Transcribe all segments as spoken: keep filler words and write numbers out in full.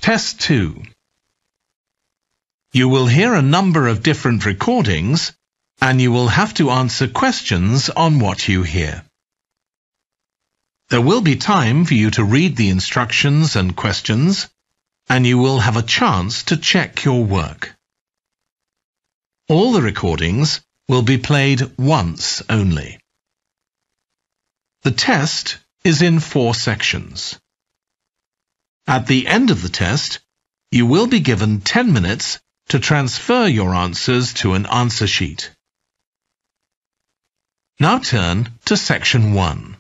Test two. You will hear a number of different recordings, and you will have to answer questions on what you hear. There will be time for you to read the instructions and questions, and you will have a chance to check your work. All the recordings will be played once only. The test is in four sections. At the end of the test, you will be given ten minutes to transfer your answers to an answer sheet. Now turn to section one.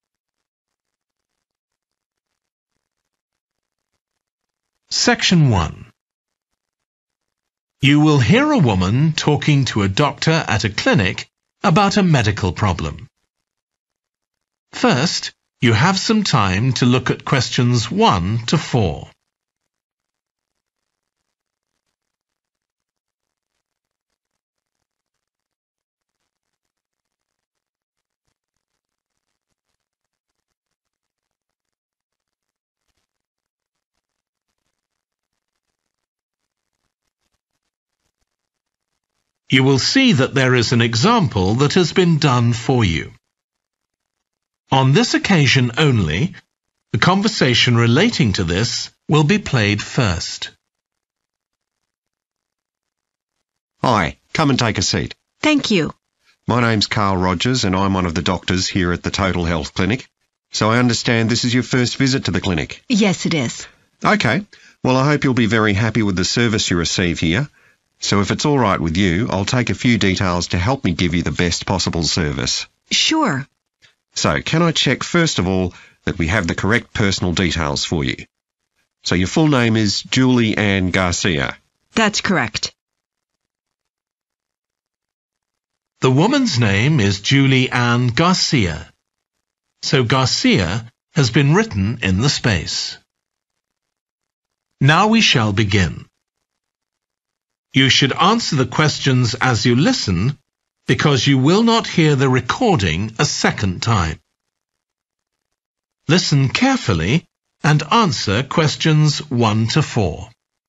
Section one. You will hear a woman talking to a doctor at a clinic about a medical problem. First, you have some time to look at questions one to four. You will see that there is an example that has been done for you. On this occasion only, the conversation relating to this will be played first. Hi, come and take a seat. Thank you. My name's Carl Rogers and I'm one of the doctors here at the Total Health Clinic. So I understand this is your first visit to the clinic? Yes, it is. Okay, well I hope you'll be very happy with the service you receive here. So if it's all right with you, I'll take a few details to help me give you the best possible service. Sure. So can I check first of all that we have the correct personal details for you? So your full name is Julie Ann Garcia. That's correct. The woman's name is Julie Ann Garcia. So Garcia has been written in the space. Now we shall begin. You should answer the questions as you listen, because you will not hear the recording a second time. Listen carefully and answer questions one to four.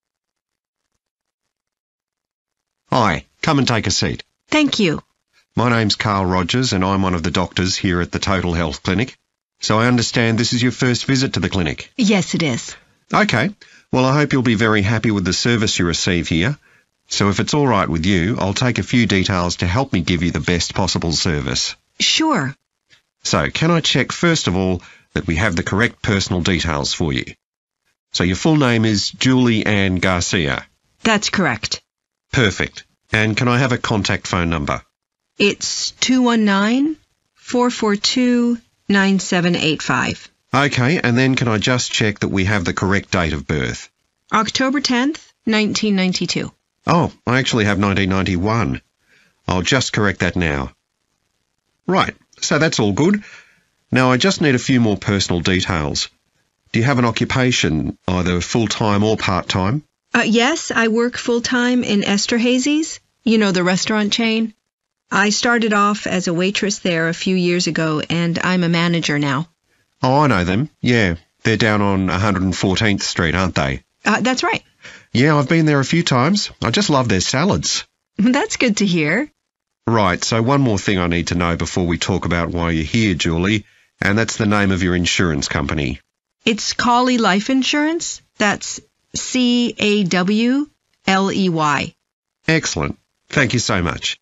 Hi, come and take a seat. Thank you. My name's Carl Rogers and I'm one of the doctors here at the Total Health Clinic. So I understand this is your first visit to the clinic? Yes, it is. Okay, well I hope you'll be very happy with the service you receive here. So if it's all right with you, I'll take a few details to help me give you the best possible service. Sure. So can I check first of all that we have the correct personal details for you? So your full name is Julie Ann Garcia. That's correct. Perfect. And can I have a contact phone number? It's two one nine, four four two, nine seven eight five. Okay, and then can I just check that we have the correct date of birth? October tenth, nineteen ninety-two. Oh, I actually have nineteen ninety-one. I'll just correct that now. Right, so that's all good. Now I just need a few more personal details. Do you have an occupation, either full-time or part-time? Uh, yes, I work full-time in Esterhazy's, you know, the restaurant chain. I started off as a waitress there a few years ago, and I'm a manager now. Oh, I know them. Yeah, they're down on one hundred fourteenth Street, aren't they? Uh, that's right. Yeah, I've been there a few times. I just love their salads. That's good to hear. Right, so one more thing I need to know before we talk about why you're here, Julie, and that's the name of your insurance company. It's Cawley Life Insurance. That's C A W L E Y. Excellent. Thank you so much.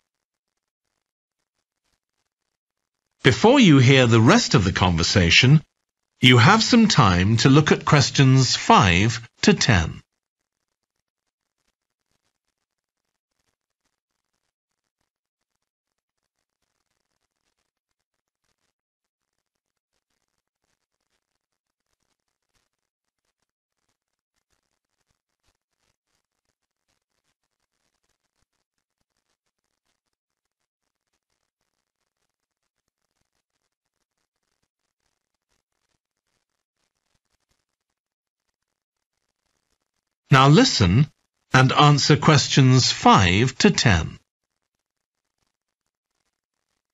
Before you hear the rest of the conversation, you have some time to look at questions five to ten. Now listen and answer questions five to ten.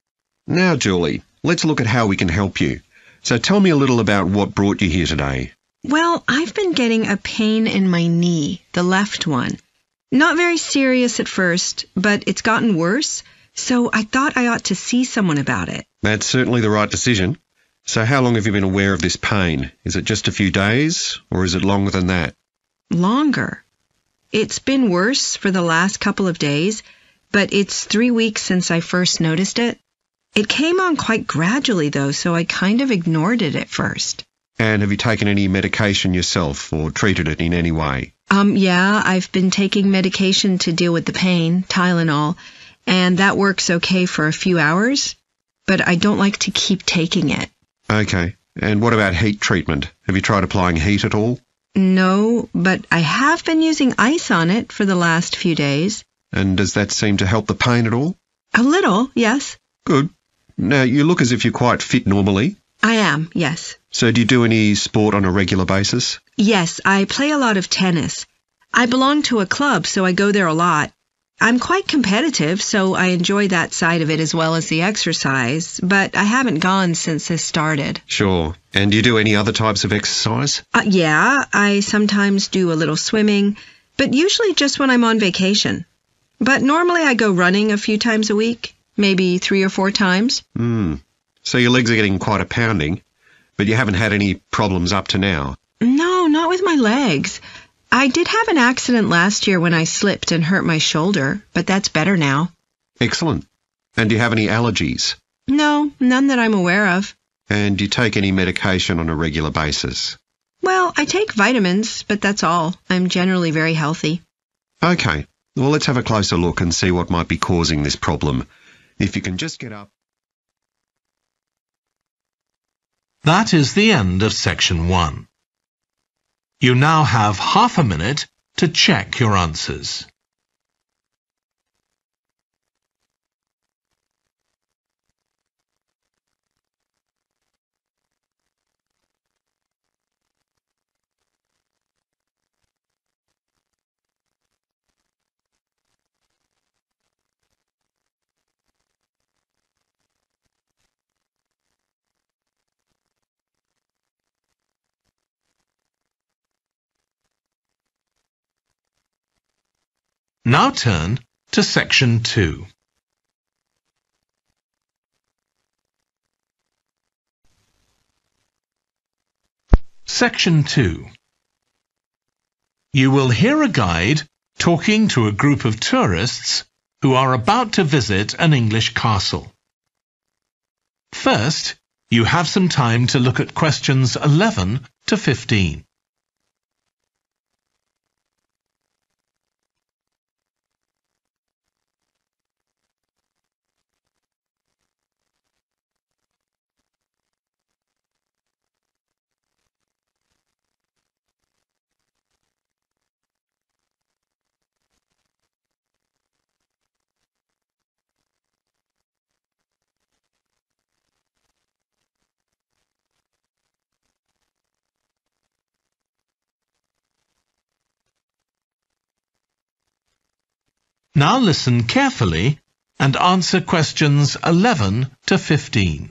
Now, Julie, let's look at how we can help you. So tell me a little about what brought you here today. Well, I've been getting a pain in my knee, the left one. Not very serious at first, but it's gotten worse, so I thought I ought to see someone about it. That's certainly the right decision. So how long have you been aware of this pain? Is it just a few days, or is it longer than that? Longer. It's been worse for the last couple of days, but it's three weeks since I first noticed it. It came on quite gradually, though, so I kind of ignored it at first. And have you taken any medication yourself or treated it in any way? Um, yeah, I've been taking medication to deal with the pain, Tylenol, and that works okay for a few hours, but I don't like to keep taking it. Okay. And what about heat treatment? Have you tried applying heat at all? No, but I have been using ice on it for the last few days. And does that seem to help the pain at all? A little, yes. Good. Now, you look as if you're quite fit normally. I am, yes. So do you do any sport on a regular basis? Yes, I play a lot of tennis. I belong to a club, so I go there a lot. I'm quite competitive, so I enjoy that side of it as well as the exercise, but I haven't gone since this started. Sure. And do you do any other types of exercise? Uh, yeah, I sometimes do a little swimming, but usually just when I'm on vacation. But normally I go running a few times a week, maybe three or four times. Hmm. So your legs are getting quite a pounding, but you haven't had any problems up to now? No, not with my legs. I did have an accident last year when I slipped and hurt my shoulder, but that's better now. Excellent. And do you have any allergies? No, none that I'm aware of. And do you take any medication on a regular basis? Well, I take vitamins, but that's all. I'm generally very healthy. Okay. Well, let's have a closer look and see what might be causing this problem. If you can just get up. That is the end of section one. You now have half a minute to check your answers. Now turn to section two. Section two. You will hear a guide talking to a group of tourists who are about to visit an English castle. First, you have some time to look at questions eleven to fifteen. Now listen carefully and answer questions eleven to fifteen.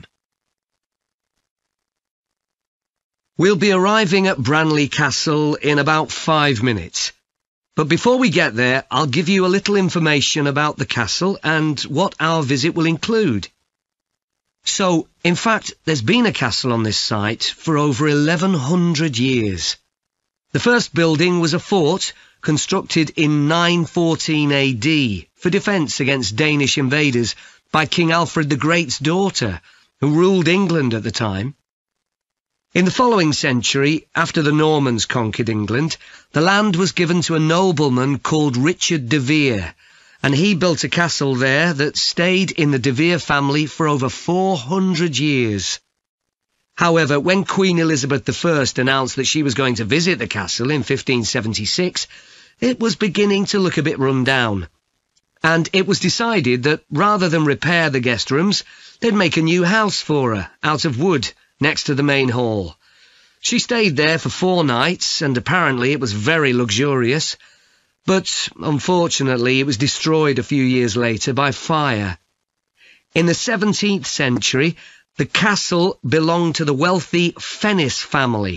We'll be arriving at Branley Castle in about five minutes. But before we get there, I'll give you a little information about the castle and what our visit will include. So, in fact, there's been a castle on this site for over eleven hundred years. The first building was a fort constructed in nine fourteen A D for defence against Danish invaders by King Alfred the Great's daughter, who ruled England at the time. In the following century, after the Normans conquered England, the land was given to a nobleman called Richard de Vere, and he built a castle there that stayed in the de Vere family for over four hundred years. However, when Queen Elizabeth the First announced that she was going to visit the castle in fifteen seventy-six, it was beginning to look a bit run down. And it was decided that rather than repair the guest rooms, they'd make a new house for her, out of wood, next to the main hall. She stayed there for four nights, and apparently it was very luxurious. But, unfortunately, it was destroyed a few years later by fire. In the seventeenth century, the castle belonged to the wealthy Fennis family,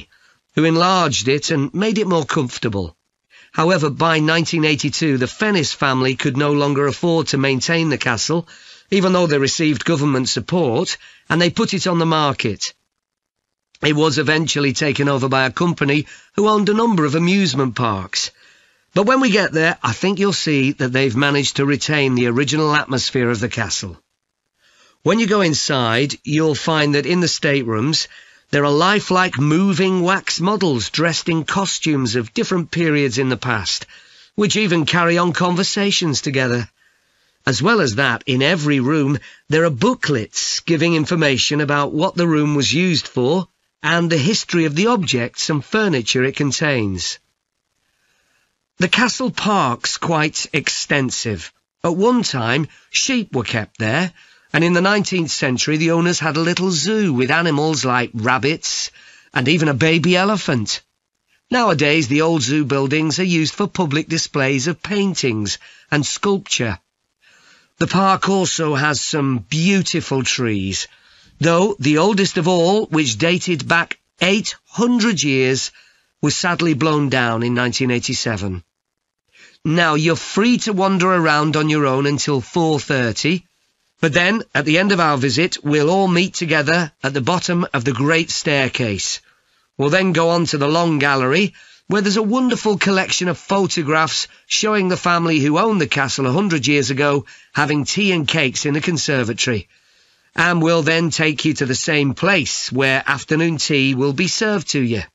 who enlarged it and made it more comfortable. However, by nineteen eighty-two, the Fennis family could no longer afford to maintain the castle, even though they received government support, and they put it on the market. It was eventually taken over by a company who owned a number of amusement parks. But when we get there, I think you'll see that they've managed to retain the original atmosphere of the castle. When you go inside, you'll find that in the staterooms, there are lifelike moving wax models dressed in costumes of different periods in the past, which even carry on conversations together. As well as that, in every room, there are booklets giving information about what the room was used for and the history of the objects and furniture it contains. The castle park's quite extensive. At one time, sheep were kept there, and in the nineteenth century the owners had a little zoo with animals like rabbits and even a baby elephant. Nowadays the old zoo buildings are used for public displays of paintings and sculpture. The park also has some beautiful trees, though the oldest of all, which dated back eight hundred years, was sadly blown down in nineteen eighty-seven. Now, you're free to wander around on your own until four thirty, but then, at the end of our visit, we'll all meet together at the bottom of the great staircase. We'll then go on to the long gallery, where there's a wonderful collection of photographs showing the family who owned the castle a hundred years ago having tea and cakes in the conservatory. And we'll then take you to the same place, where afternoon tea will be served to you.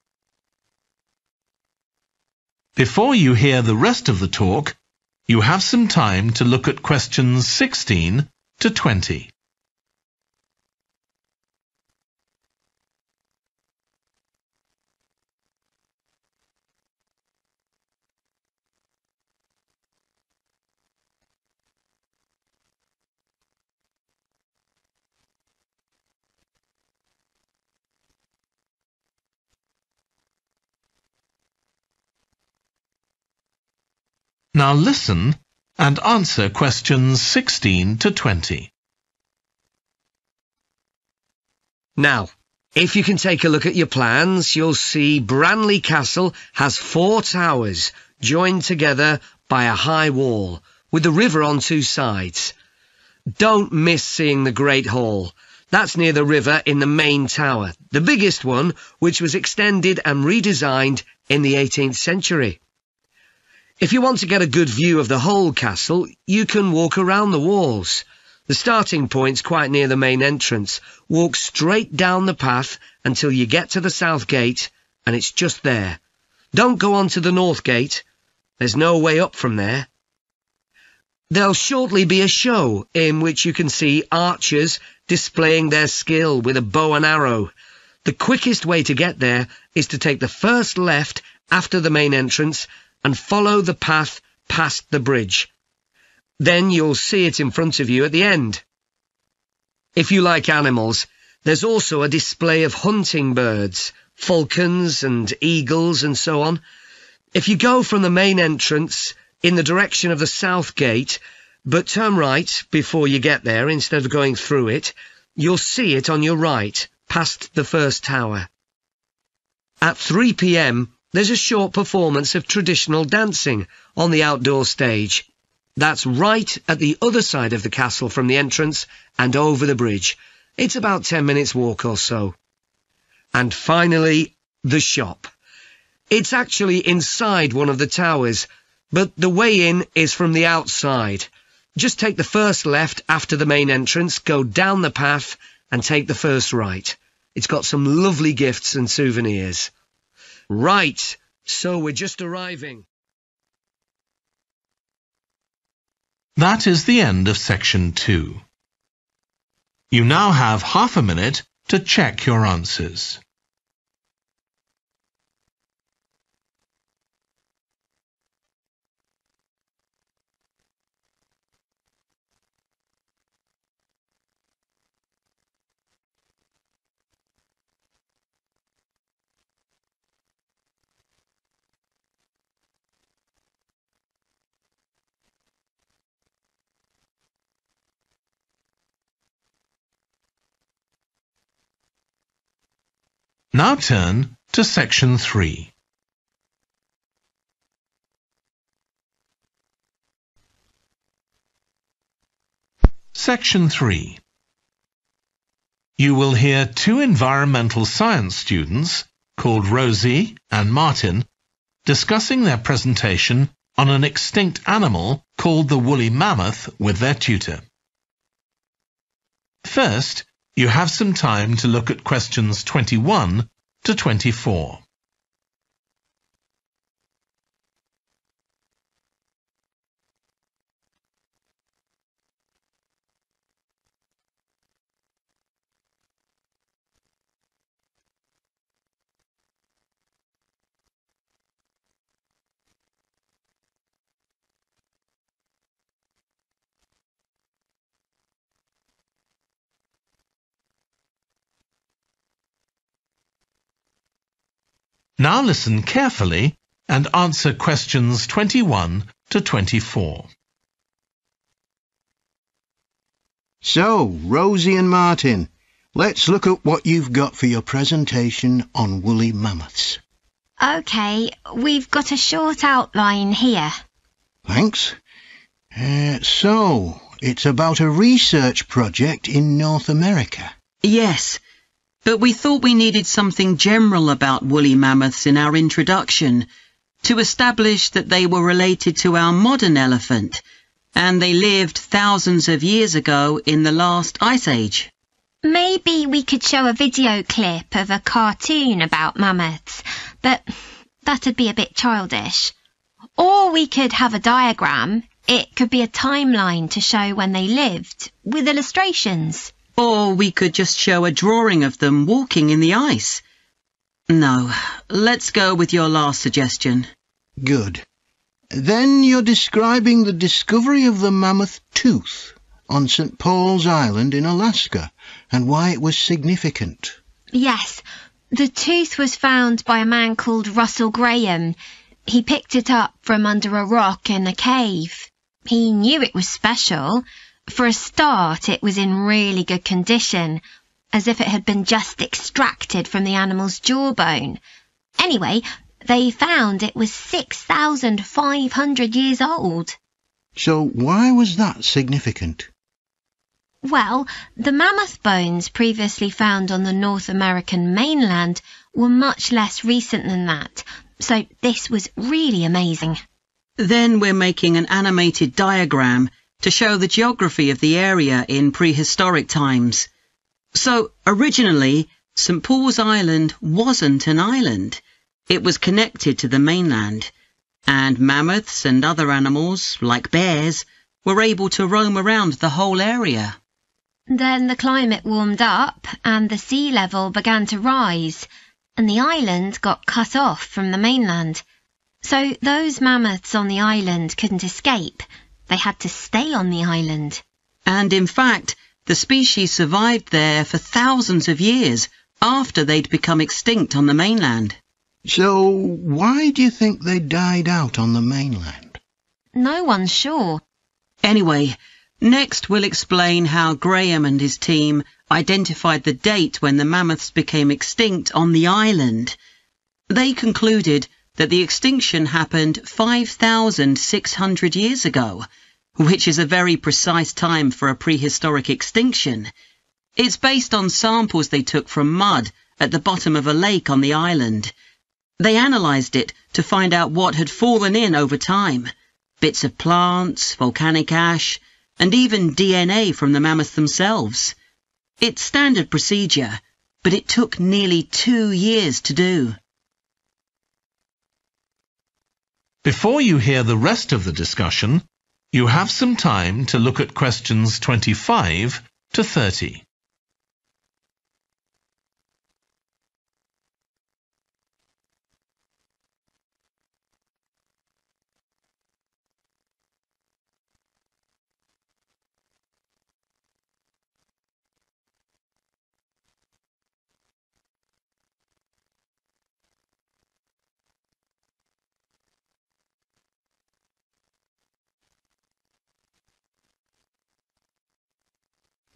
Before you hear the rest of the talk, you have some time to look at questions sixteen to twenty. Now listen and answer questions sixteen to twenty. Now, if you can take a look at your plans, you'll see Branley Castle has four towers joined together by a high wall, with the river on two sides. Don't miss seeing the Great Hall. That's near the river in the main tower, the biggest one, which was extended and redesigned in the eighteenth century. If you want to get a good view of the whole castle, you can walk around the walls. The starting point's quite near the main entrance. Walk straight down the path until you get to the south gate, and it's just there. Don't go on to the north gate. There's no way up from there. There'll shortly be a show in which you can see archers displaying their skill with a bow and arrow. The quickest way to get there is to take the first left after the main entrance and follow the path past the bridge. Then you'll see it in front of you at the end. If you like animals, there's also a display of hunting birds, falcons and eagles and so on. If you go from the main entrance in the direction of the south gate, but turn right before you get there instead of going through it, you'll see it on your right, past the first tower. At three p m, there's a short performance of traditional dancing on the outdoor stage. That's right at the other side of the castle from the entrance and over the bridge. It's about ten minutes walk or so. And finally, the shop. It's actually inside one of the towers, but the way in is from the outside. Just take the first left after the main entrance, go down the path and take the first right. It's got some lovely gifts and souvenirs. Right, so we're just arriving. That is the end of section two. You now have half a minute to check your answers. Now turn to Section three. Section three. You will hear two environmental science students called Rosie and Martin discussing their presentation on an extinct animal called the woolly mammoth with their tutor. First, you have some time to look at questions twenty-one to twenty-four. Now listen carefully and answer questions twenty-one to twenty-four. So, Rosie and Martin, let's look at what you've got for your presentation on woolly mammoths. OK, we've got a short outline here. Thanks. Uh, so, it's about a research project in North America. Yes, but we thought we needed something general about woolly mammoths in our introduction to establish that they were related to our modern elephant, and they lived thousands of years ago in the last ice age. Maybe we could show a video clip of a cartoon about mammoths, but that'd be a bit childish. Or we could have a diagram. It could be a timeline to show when they lived, with illustrations. Or we could just show a drawing of them walking in the ice. No, let's go with your last suggestion. Good. Then you're describing the discovery of the mammoth tooth on Saint Paul's Island in Alaska and why it was significant. Yes, the tooth was found by a man called Russell Graham. He picked it up from under a rock in a cave. He knew it was special. For a start, it was in really good condition, as if it had been just extracted from the animal's jawbone. Anyway, they found it was six thousand five hundred years old. So why was that significant? Well, the mammoth bones previously found on the North American mainland were much less recent than that, so this was really amazing. Then we're making an animated diagram to show the geography of the area in prehistoric times. So, originally, Saint Paul's Island wasn't an island. It was connected to the mainland, and mammoths and other animals, like bears, were able to roam around the whole area. Then the climate warmed up, and the sea level began to rise, and the island got cut off from the mainland. So those mammoths on the island couldn't escape. They had to stay on the island. And in fact, the species survived there for thousands of years after they'd become extinct on the mainland. So why do you think they died out on the mainland? No one's sure. Anyway, next we'll explain how Graham and his team identified the date when the mammoths became extinct on the island. They concluded that the extinction happened five thousand six hundred years ago, which is a very precise time for a prehistoric extinction. It's based on samples they took from mud at the bottom of a lake on the island. They analysed it to find out what had fallen in over time, bits of plants, volcanic ash, and even D N A from the mammoths themselves. It's standard procedure, but it took nearly two years to do. Before you hear the rest of the discussion, you have some time to look at questions twenty-five to thirty.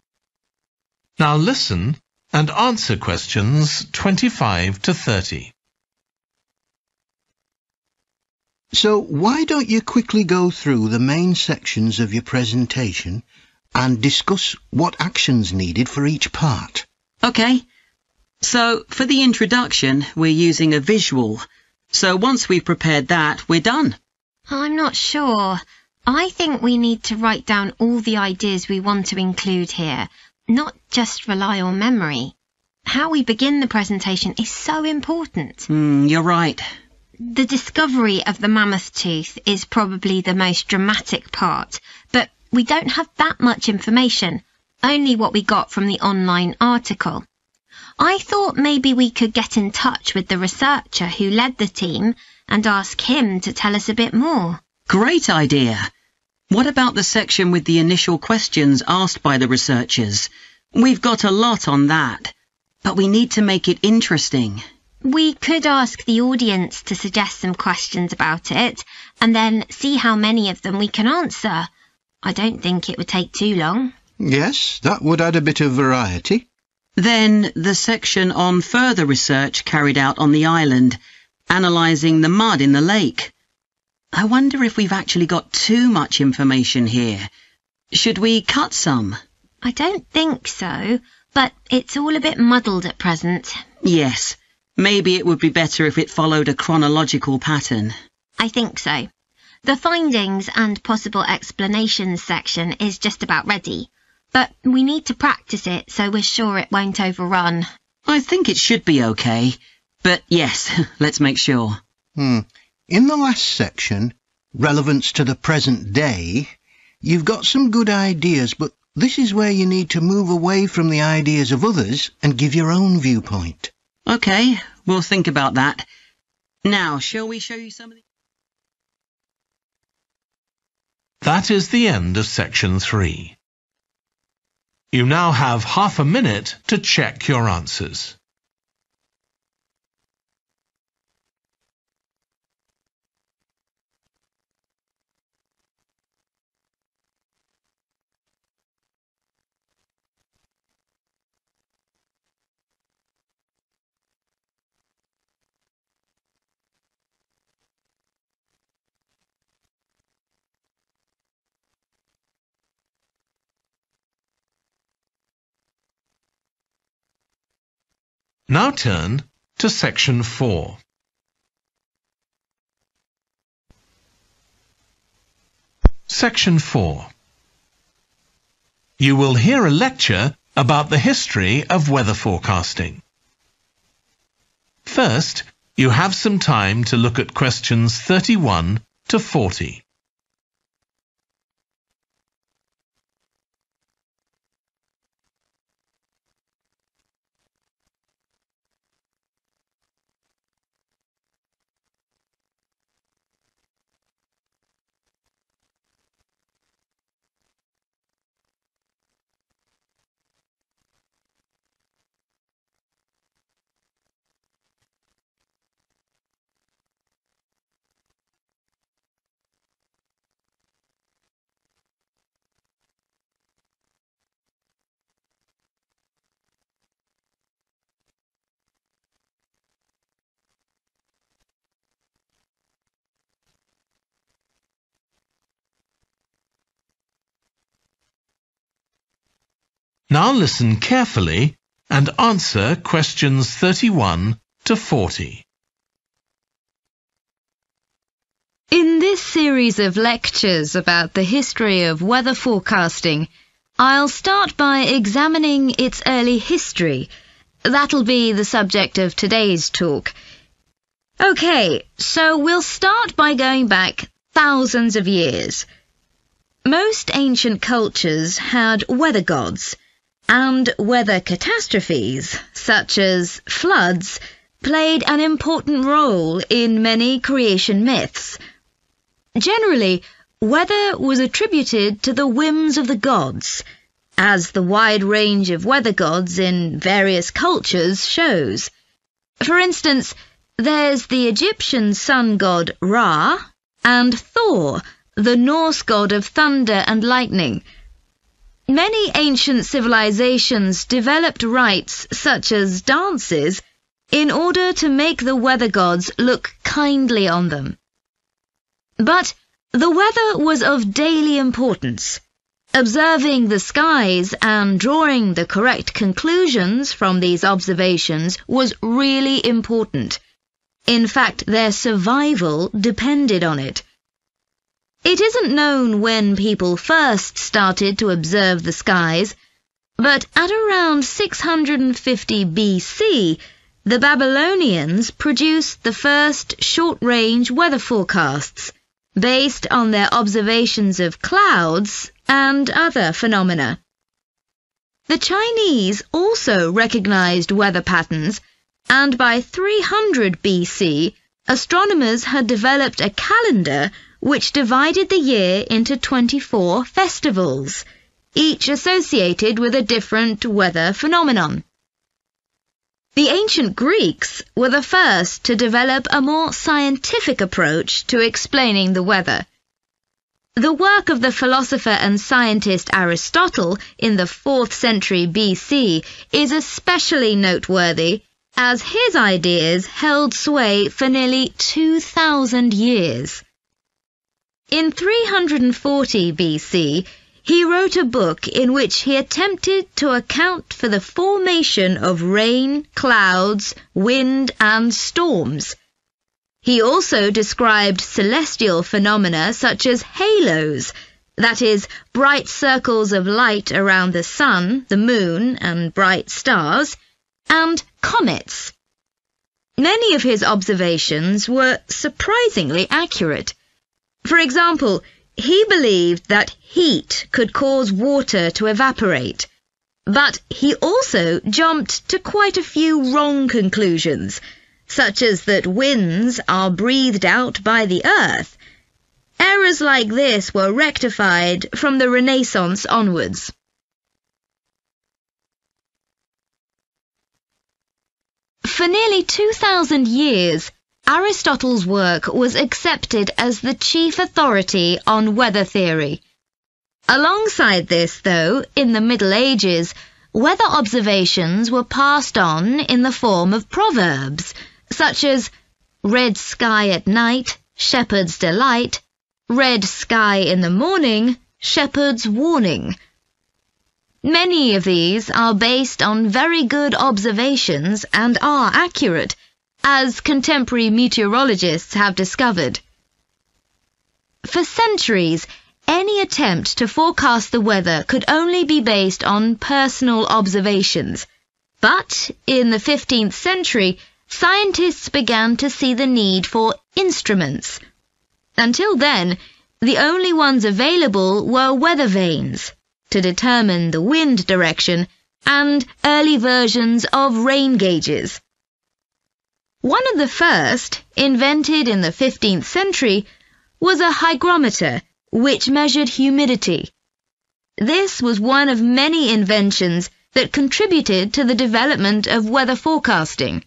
Now listen and answer questions twenty-five to thirty. So why don't you quickly go through the main sections of your presentation and discuss what actions needed for each part? OK. So, for the introduction, we're using a visual. So once we've prepared that, we're done. I'm not sure. I think we need to write down all the ideas we want to include here, not just rely on memory. How we begin the presentation is so important. Mm, you're right. The discovery of the mammoth tooth is probably the most dramatic part, but we don't have that much information, only what we got from the online article. I thought maybe we could get in touch with the researcher who led the team and ask him to tell us a bit more. Great idea. What about the section with the initial questions asked by the researchers? We've got a lot on that, but we need to make it interesting. We could ask the audience to suggest some questions about it, and then see how many of them we can answer. I don't think it would take too long. Yes, that would add a bit of variety. Then the section on further research carried out on the island, analysing the mud in the lake. I wonder if we've actually got too much information here. Should we cut some? I don't think so, but it's all a bit muddled at present. Yes, maybe it would be better if it followed a chronological pattern. I think so. The findings and possible explanations section is just about ready, but we need to practice it so we're sure it won't overrun. I think it should be okay, but yes, let's make sure. Hmm. In the last section, relevance to the present day, you've got some good ideas, but this is where you need to move away from the ideas of others and give your own viewpoint. OK, we'll think about that. Now, shall we show you some of the... That is the end of section three. You now have half a minute to check your answers. Now turn to section four. Section four. You will hear a lecture about the history of weather forecasting. First, you have some time to look at questions thirty-one to forty. Now listen carefully and answer questions thirty-one to forty. In this series of lectures about the history of weather forecasting, I'll start by examining its early history. That'll be the subject of today's talk. OK, so we'll start by going back thousands of years. Most ancient cultures had weather gods, and weather catastrophes, such as floods, played an important role in many creation myths. Generally, weather was attributed to the whims of the gods, as the wide range of weather gods in various cultures shows. For instance, there's the Egyptian sun god Ra, and Thor, the Norse god of thunder and lightning. Many ancient civilizations developed rites such as dances in order to make the weather gods look kindly on them. But the weather was of daily importance. Observing the skies and drawing the correct conclusions from these observations was really important. In fact, their survival depended on it. It isn't known when people first started to observe the skies, but at around six hundred fifty B C, the Babylonians produced the first short-range weather forecasts, based on their observations of clouds and other phenomena. The Chinese also recognized weather patterns, and by three hundred B C, astronomers had developed a calendar which divided the year into twenty-four festivals, each associated with a different weather phenomenon. The ancient Greeks were the first to develop a more scientific approach to explaining the weather. The work of the philosopher and scientist Aristotle in the fourth century B C is especially noteworthy, as his ideas held sway for nearly two thousand years. In three hundred forty B C, he wrote a book in which he attempted to account for the formation of rain, clouds, wind, and storms. He also described celestial phenomena such as halos, that is, bright circles of light around the sun, the moon, and bright stars, and comets. Many of his observations were surprisingly accurate. For example, he believed that heat could cause water to evaporate, but he also jumped to quite a few wrong conclusions, such as that winds are breathed out by the earth. Errors like this were rectified from the Renaissance onwards. For nearly two thousand years, Aristotle's work was accepted as the chief authority on weather theory. Alongside this, though, in the Middle Ages, weather observations were passed on in the form of proverbs, such as red sky at night, shepherd's delight, red sky in the morning, shepherd's warning. Many of these are based on very good observations and are accurate, as contemporary meteorologists have discovered. For centuries, any attempt to forecast the weather could only be based on personal observations. But in the fifteenth century, scientists began to see the need for instruments. Until then, the only ones available were weather vanes, to determine the wind direction, and early versions of rain gauges. One of the first, invented in the fifteenth century, was a hygrometer, which measured humidity. This was one of many inventions that contributed to the development of weather forecasting.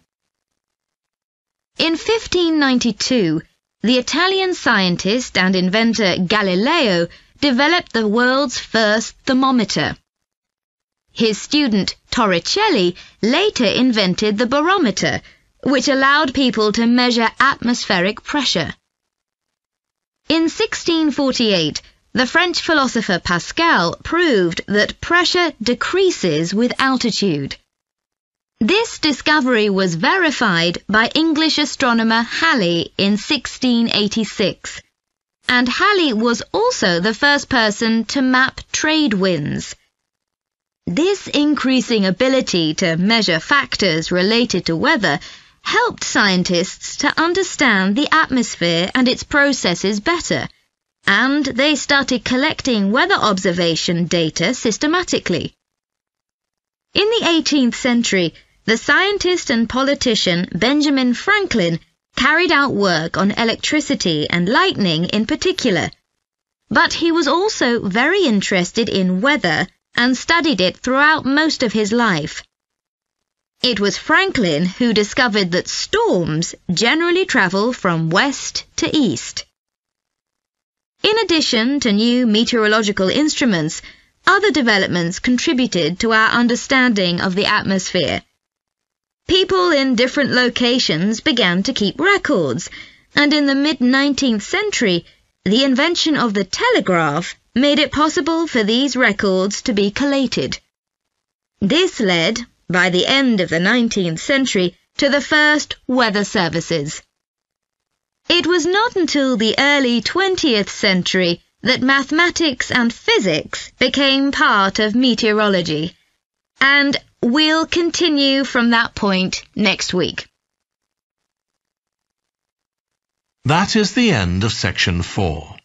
In fifteen ninety-two, the Italian scientist and inventor Galileo developed the world's first thermometer. His student Torricelli later invented the barometer, which allowed people to measure atmospheric pressure. In sixteen forty-eight, the French philosopher Pascal proved that pressure decreases with altitude. This discovery was verified by English astronomer Halley in sixteen eighty-six, and Halley was also the first person to map trade winds. This increasing ability to measure factors related to weather helped scientists to understand the atmosphere and its processes better, and they started collecting weather observation data systematically. In the eighteenth century, the scientist and politician Benjamin Franklin carried out work on electricity and lightning in particular, but he was also very interested in weather and studied it throughout most of his life. It was Franklin who discovered that storms generally travel from west to east. In addition to new meteorological instruments, other developments contributed to our understanding of the atmosphere. People in different locations began to keep records, and in the mid-nineteenth century, The invention of the telegraph made it possible for these records to be collated. This led, by the end of the nineteenth century, to the first weather services. It was not until the early twentieth century that mathematics and physics became part of meteorology, and we'll continue from that point next week. That is the end of section four.